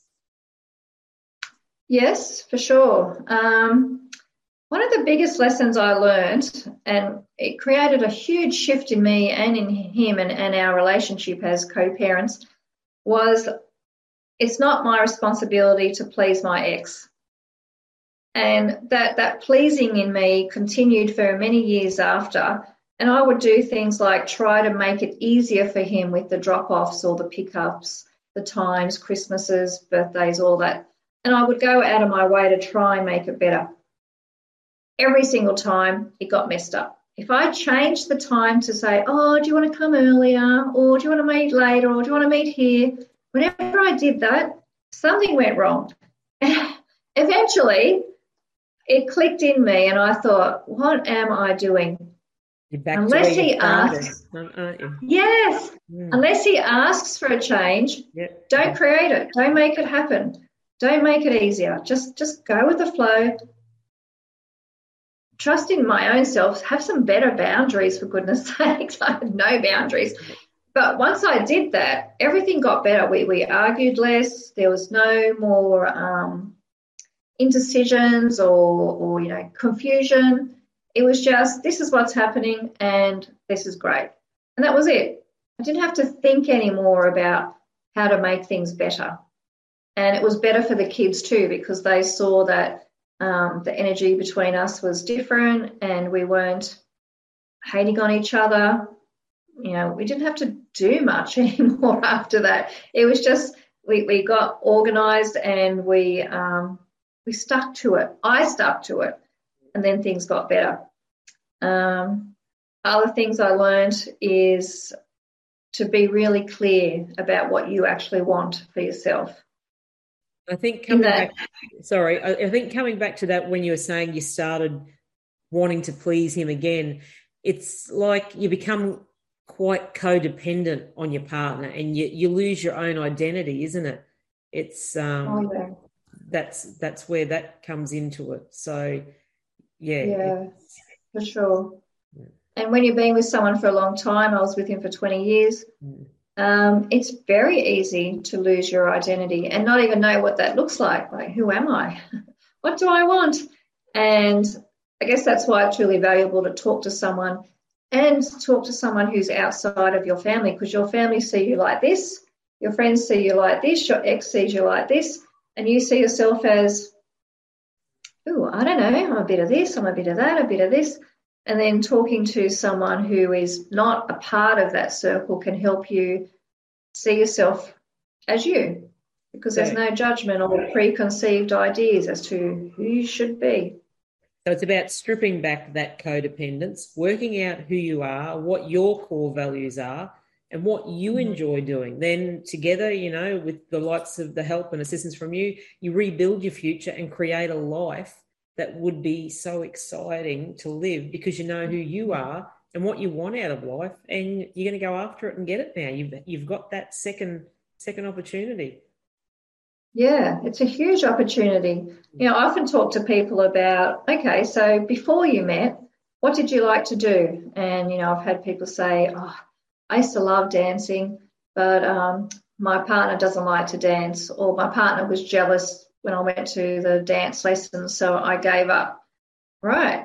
Yes, for sure. Um, one of the biggest lessons I learned, and it created a huge shift in me and in him and, and our relationship as co-parents, was it's not my responsibility to please my ex. And that, that pleasing in me continued for many years after. And I would do things like try to make it easier for him with the drop-offs or the pickups, the times, Christmases, birthdays, all that. And I would go out of my way to try and make it better. Every single time it got messed up. If I changed the time to say, oh, do you want to come earlier, or do you want to meet later, or do you want to meet here? Whenever I did that, something went wrong. Eventually, it clicked in me and I thought, what am I doing? You're back unless to where he you started, asks, aren't you? yes, Mm. unless he asks for a change, Yep. don't create it. Don't make it happen. Don't make it easier. Just, just go with the flow. Trust in my own self. Have some better boundaries, for goodness sakes. I had no boundaries. But once I did that, everything got better. We we argued less. There was no more um, indecisions or, or, you know, confusion. It was just, this is what's happening and this is great. And that was it. I didn't have to think anymore about how to make things better. And it was better for the kids too, because they saw that um, the energy between us was different and we weren't hating on each other. You know, we didn't have to do much anymore after that. It was just we, we got organised and we um, we stuck to it. I stuck to it, and then things got better. Um, other things I learned is to be really clear about what you actually want for yourself. I think coming that, back, sorry, I, I think coming back to that when you were saying you started wanting to please him again, it's like you become quite codependent on your partner and you, you lose your own identity, isn't it? It's um, oh, yeah. that's that's where that comes into it. So, yeah. Yeah, for sure. Yeah. And when you've been with someone for a long time, I was with him for twenty years, mm. um, it's very easy to lose your identity and not even know what that looks like. Like, who am I? What do I want? And I guess that's why it's really valuable to talk to someone and talk to someone who's outside of your family, because your family see you like this, your friends see you like this, your ex sees you like this, and you see yourself as, oh, I don't know, I'm a bit of this, I'm a bit of that, a bit of this. And then talking to someone who is not a part of that circle can help you see yourself as you, because there's no judgment or preconceived ideas as to who you should be. So it's about stripping back that codependence, working out who you are, what your core values are, and what you mm-hmm. enjoy doing. Then together, you know, with the likes of the help and assistance from you, you rebuild your future and create a life that would be so exciting to live because you know who you are and what you want out of life, and you're going to go after it and get it now. You've you've got that second second opportunity. Yeah, it's a huge opportunity. You know, I often talk to people about, okay, so before you met, what did you like to do? And, you know, I've had people say, oh, I used to love dancing, but um, my partner doesn't like to dance, or my partner was jealous when I went to the dance lessons, so I gave up. Right.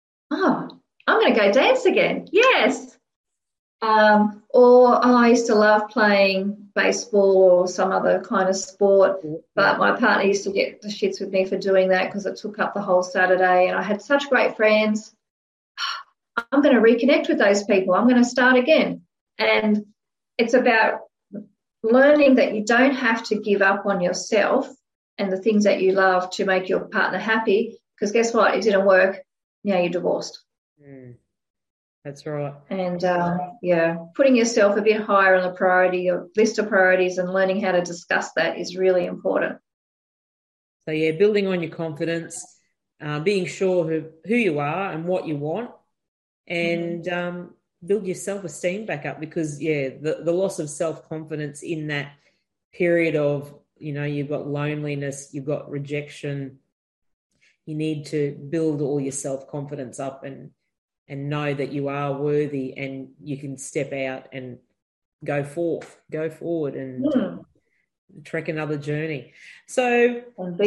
Oh, I'm going to go dance again. Yes. Um, or oh, I used to love playing baseball or some other kind of sport, but my partner used to get the shits with me for doing that because it took up the whole Saturday, and I had such great friends. I'm going to reconnect with those people. I'm going to start again. And it's about learning that you don't have to give up on yourself and the things that you love to make your partner happy, because guess what? It didn't work. Now you're divorced. Mm. That's right. And, uh, yeah, putting yourself a bit higher on the priority or list of priorities and learning how to discuss that is really important. So, yeah, building on your confidence, uh, being sure who, who you are and what you want, and mm-hmm. um, build your self-esteem back up, because, yeah, the, the loss of self-confidence in that period of, you know, you've got loneliness, you've got rejection, you need to build all your self-confidence up and and know that you are worthy and you can step out and go forth, go forward and mm. trek another journey. So,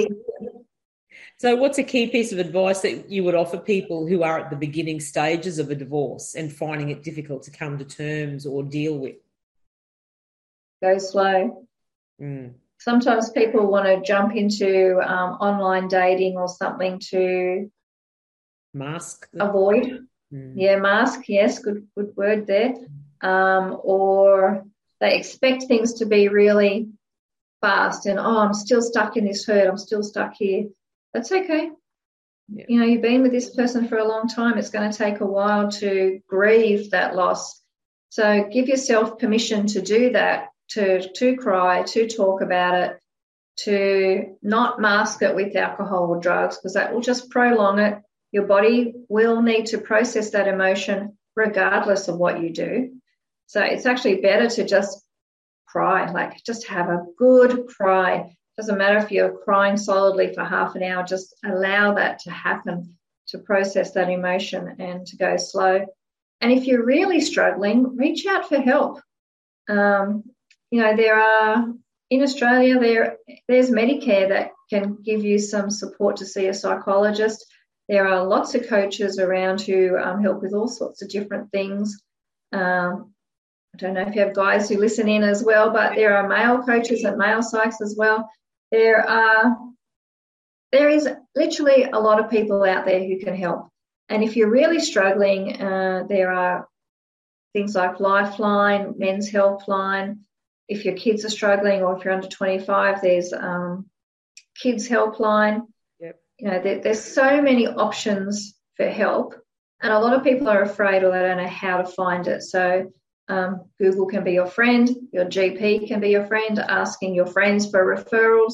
so what's a key piece of advice that you would offer people who are at the beginning stages of a divorce and finding it difficult to come to terms or deal with? Go slow. Mm. Sometimes people want to jump into um, online dating or something to mask avoid. Mm. Yeah, mask, yes, good good word there. Um, or they expect things to be really fast and, oh, I'm still stuck in this hurt, I'm still stuck here. That's okay. Yeah. You know, you've been with this person for a long time. It's going to take a while to grieve that loss. So give yourself permission to do that, to, to cry, to talk about it, to not mask it with alcohol or drugs, because that will just prolong it. Your body will need to process that emotion regardless of what you do. So it's actually better to just cry, like just have a good cry. Doesn't matter if you're crying solidly for half an hour, just allow that to happen, to process that emotion and to go slow. And if you're really struggling, reach out for help. Um, you know, there are, in Australia, there there's Medicare that can give you some support to see a psychologist. There are lots of coaches around who um, help with all sorts of different things. Um, I don't know if you have guys who listen in as well, but there are male coaches and male psychs as well. There are, there is literally a lot of people out there who can help. And if you're really struggling, uh, there are things like Lifeline, Men's Helpline. If your kids are struggling, or if you're under twenty-five, there's um, Kids Helpline. Yep. You know, there, there's so many options for help, and a lot of people are afraid or they don't know how to find it. So um, Google can be your friend, your G P can be your friend, asking your friends for referrals.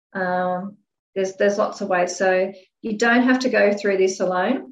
Um, there's there's lots of ways. So you don't have to go through this alone,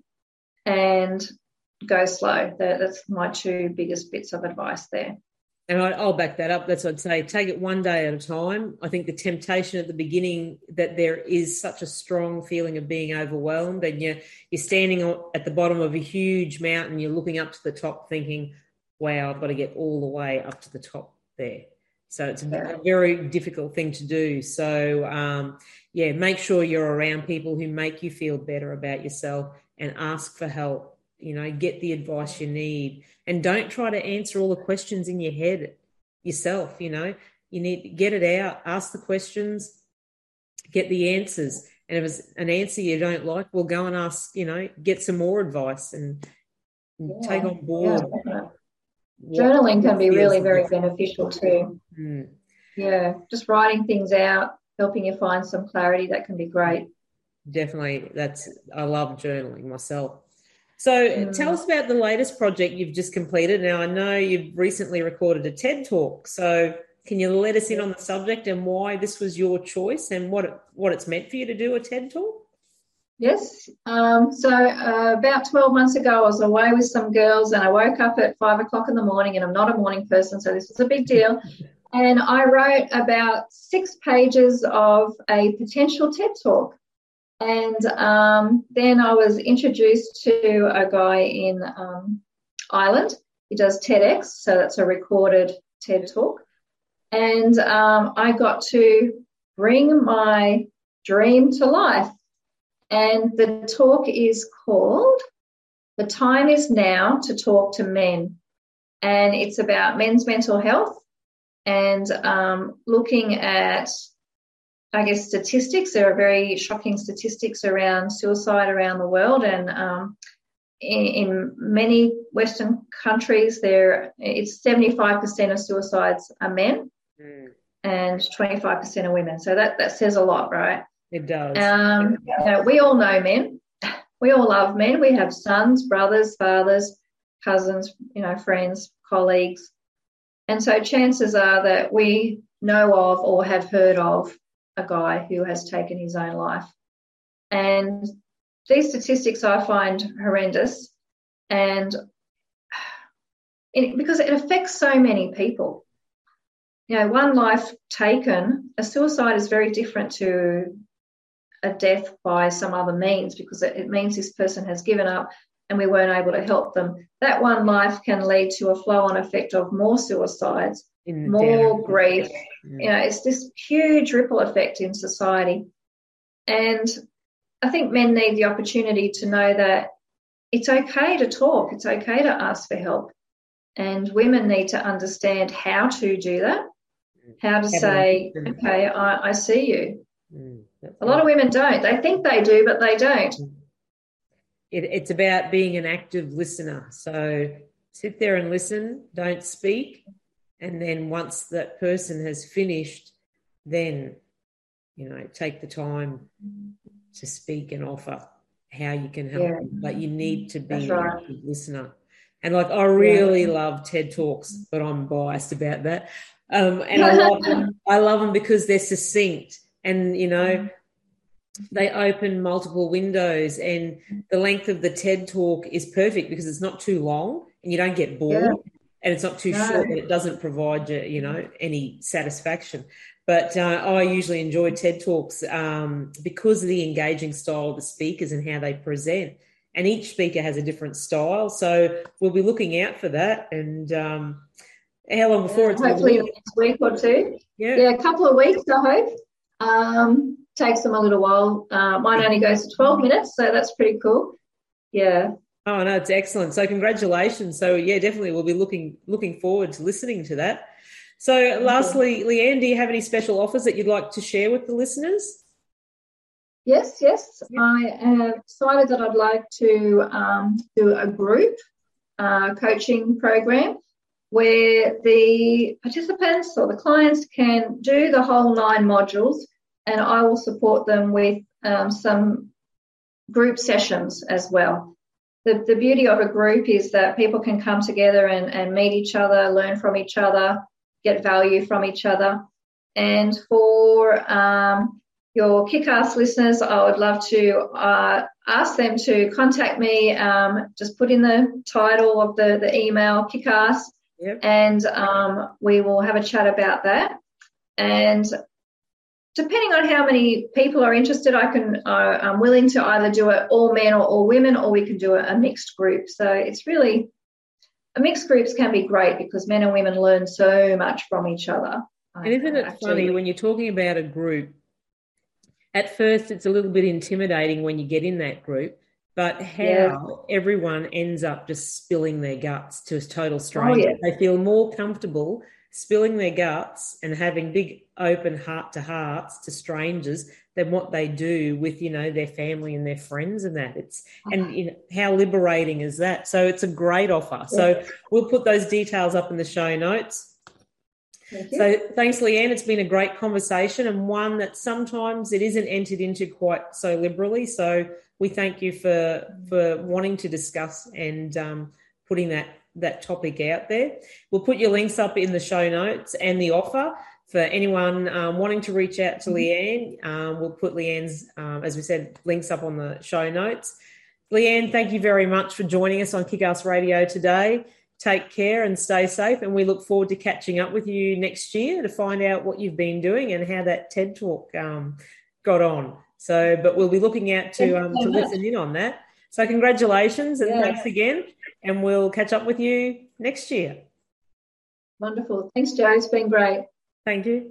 and go slow. That, that's my two biggest bits of advice there. And I, I'll back that up. That's what I'd say. Take it one day at a time. I think the temptation at the beginning that there is such a strong feeling of being overwhelmed, and you're, you're standing at the bottom of a huge mountain, you're looking up to the top thinking, wow, I've got to get all the way up to the top there. So it's a very difficult thing to do. So, um, yeah, make sure you're around people who make you feel better about yourself, and ask for help. You know, get the advice you need, and don't try to answer all the questions in your head yourself. You know, you need to get it out, ask the questions, get the answers. And if it's an answer you don't like, well, go and ask, you know, get some more advice and Yeah, take on board. Yeah. Journaling can be really very beneficial too. Mm. Yeah, just writing things out, helping you find some clarity, that can be great. Definitely. That's, I love journaling myself. So Mm. tell us about the latest project you've just completed. Now, I know you've recently recorded a TED Talk. So can you let us in on the subject and why this was your choice, and what it, what it's meant for you to do a TED Talk? Yes. Um, so uh, about twelve months ago, I was away with some girls, and I woke up at five o'clock in the morning, and I'm not a morning person, so this was a big deal. And I wrote about six pages of a potential TED Talk. And um, then I was introduced to a guy in um, Ireland. He does TEDx, so that's a recorded TED Talk. And um, I got to bring my dream to life. And the talk is called The Time Is Now to Talk to Men. And it's about men's mental health and um, looking at, I guess, statistics. There are very shocking statistics around suicide around the world, and um, in, in many Western countries, there it's seventy-five percent of suicides are men mm. and twenty-five percent are women. So that, that says a lot, right? It does. Um, you know, we all know men. We all love men. We have sons, brothers, fathers, cousins, you know, friends, colleagues. And so chances are that we know of or have heard of a guy who has taken his own life. And these statistics I find horrendous, and it, because it affects so many people. You know, one life taken, a suicide is very different to a death by some other means, because it, it means this person has given up and we weren't able to help them. That one life can lead to a flow-on effect of more suicides, In more grief. Yeah. You know, it's this huge ripple effect in society. And I think men need the opportunity to know that it's okay to talk, it's okay to ask for help. And women need to understand how to do that, how to say, okay, I, I see you. Mm, a lot of women don't. They think they do, but they don't. It, it's about being an active listener. So sit there and listen, don't speak. And then once that person has finished, then, you know, take the time to speak and offer how you can help. Yeah. But you need to be right. an active listener. And, like, I really yeah. love TED Talks, but I'm biased about that. Um, and I love them. I love them because they're succinct and, you know, they open multiple windows, and the length of the TED Talk is perfect because it's not too long and you don't get bored. Yeah. And it's not too no. short that it doesn't provide you, you know, any satisfaction. But uh, I usually enjoy TED Talks um, because of the engaging style of the speakers and how they present. And each speaker has a different style. So we'll be looking out for that. And um, how long before it's hopefully next week or two. Yeah. yeah, a couple of weeks, I hope. Um, takes them a little while. Uh, mine only goes to twelve minutes, so that's pretty cool. Yeah. Oh, no, it's excellent. So congratulations. So, yeah, definitely we'll be looking looking forward to listening to that. So, lastly, Leanne, do you have any special offers that you'd like to share with the listeners? Yes, yes. Yep. I have decided that I'd like to um, do a group uh, coaching program where the participants or the clients can do the whole nine modules, and I will support them with um, some group sessions as well. The, the beauty of a group is that people can come together and, and meet each other, learn from each other, get value from each other. And for um, your Kick-Ass listeners, I would love to uh, ask them to contact me. Um, just put in the title of the, the email, Kick-Ass, yep. and um, we will have a chat about that. And depending on how many people are interested, I can, uh, I'm willing to either do it all men or all women, or we can do a, a mixed group. So it's really, a mixed groups can be great because men and women learn so much from each other. And isn't it funny when you're talking about a group, at first it's a little bit intimidating when you get in that group, but how yeah. everyone ends up just spilling their guts to a total stranger. Oh, yeah. They feel more comfortable spilling their guts and having big open heart to hearts to strangers than what they do with, you know, their family and their friends and that. It's and you know, how liberating is that? So it's a great offer. Yeah. So we'll put those details up in the show notes. Thank you. So thanks, Leanne. It's been a great conversation, and one that sometimes it isn't entered into quite so liberally. So we thank you for for wanting to discuss and um, putting that that topic out there. We'll put your links up in the show notes and the offer for anyone um, wanting to reach out to Leanne. Um, we'll put Leanne's, um, as we said, links up on the show notes. Leanne, thank you very much for joining us on Kick-Ass Radio today. Take care and stay safe, and we look forward to catching up with you next year to find out what you've been doing and how that TED Talk um, got on. So, but we'll be looking out to um, to listen in on that. So congratulations and yeah. thanks again, and we'll catch up with you next year. Wonderful. Thanks, Jo. It's been great. Thank you.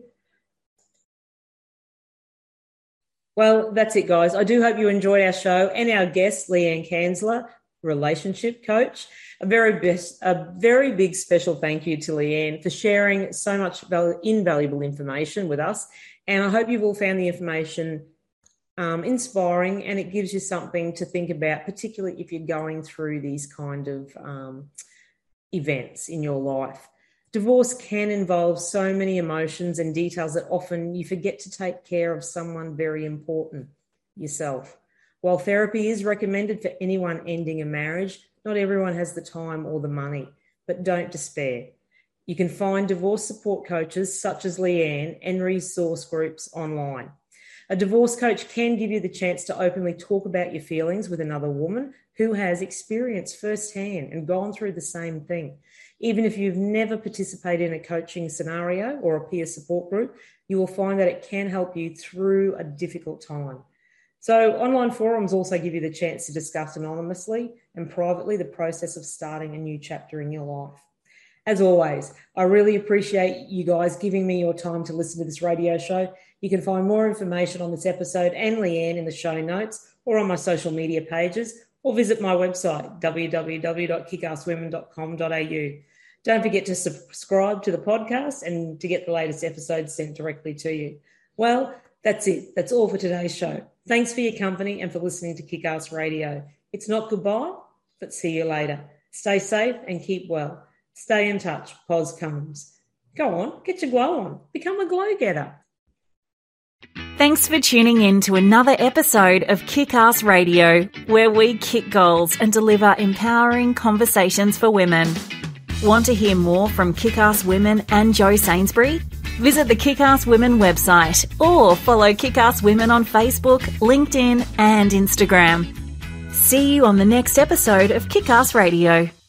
Well, that's it, guys. I do hope you enjoyed our show and our guest, Leanne Kanzler, relationship coach. A very best, a very big special thank you to Leanne for sharing so much val- invaluable information with us. And I hope you've all found the information um, inspiring, and it gives you something to think about, particularly if you're going through these kind of um, events in your life. Divorce can involve so many emotions and details that often you forget to take care of someone very important, yourself. While therapy is recommended for anyone ending a marriage, not everyone has the time or the money, but don't despair. You can find divorce support coaches such as Leanne and resource groups online. A divorce coach can give you the chance to openly talk about your feelings with another woman who has experienced firsthand and gone through the same thing. Even if you've never participated in a coaching scenario or a peer support group, you will find that it can help you through a difficult time. So online forums also give you the chance to discuss anonymously and privately the process of starting a new chapter in your life. As always, I really appreciate you guys giving me your time to listen to this radio show. You can find more information on this episode and Leanne in the show notes or on my social media pages, or visit my website, w w w dot kick ass women dot com dot a u. Don't forget to subscribe to the podcast and to get the latest episodes sent directly to you. Well, that's it. That's all for today's show. Thanks for your company and for listening to Kick-Ass Radio. It's not goodbye, but see you later. Stay safe and keep well. Stay in touch. Pos comes. Go on, get your glow on. Become a glow-getter. Thanks for tuning in to another episode of Kick-Ass Radio, where we kick goals and deliver empowering conversations for women. Want to hear more from Kick-Ass Women and Jo Sainsbury? Visit the Kick-Ass Women website or follow Kick-Ass Women on Facebook, LinkedIn and Instagram. See you on the next episode of Kick-Ass Radio.